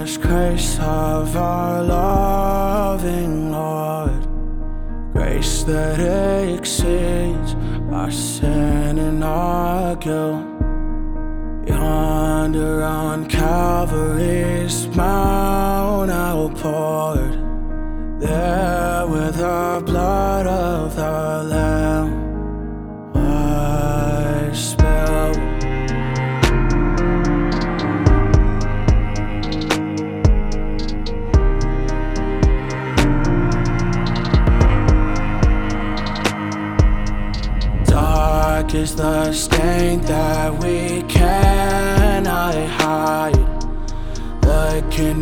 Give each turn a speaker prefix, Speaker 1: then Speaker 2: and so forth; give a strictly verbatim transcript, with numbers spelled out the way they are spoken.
Speaker 1: last grace of our loving Lord, grace that exceeds our sin and our guilt. Yonder on Calvary's mount outpoured, there where the blood of the Lamb was spilled. Dark is the stain that we cannot hide, looking